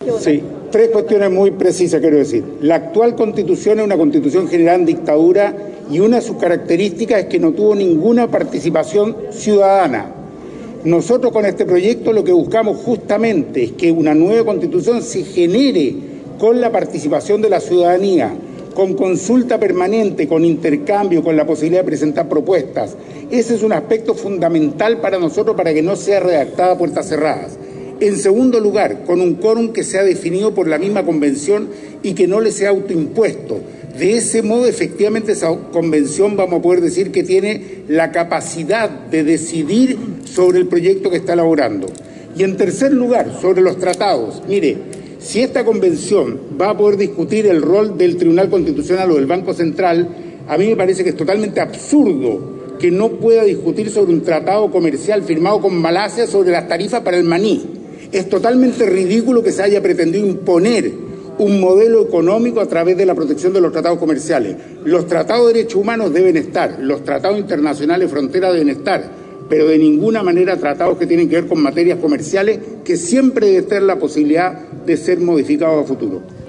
Sí, tres cuestiones muy precisas quiero decir. La actual Constitución es una Constitución generada en dictadura y una de sus características es que no tuvo ninguna participación ciudadana. Nosotros con este proyecto lo que buscamos justamente es que una nueva Constitución se genere con la participación de la ciudadanía, con consulta permanente, con intercambio, con la posibilidad de presentar propuestas. Ese es un aspecto fundamental para nosotros para que no sea redactada a puertas cerradas. En segundo lugar, con un quórum que sea definido por la misma convención y que no le sea autoimpuesto. De ese modo, efectivamente, esa convención vamos a poder decir que tiene la capacidad de decidir sobre el proyecto que está elaborando. Y en tercer lugar, sobre los tratados. Mire, si esta convención va a poder discutir el rol del Tribunal Constitucional o del Banco Central, a mí me parece que es totalmente absurdo que no pueda discutir sobre un tratado comercial firmado con Malasia sobre las tarifas para el maní. Es totalmente ridículo que se haya pretendido imponer un modelo económico a través de la protección de los tratados comerciales. Los tratados de derechos humanos deben estar, los tratados internacionales de frontera deben estar, pero de ninguna manera tratados que tienen que ver con materias comerciales que siempre debe tener la posibilidad de ser modificados a futuro.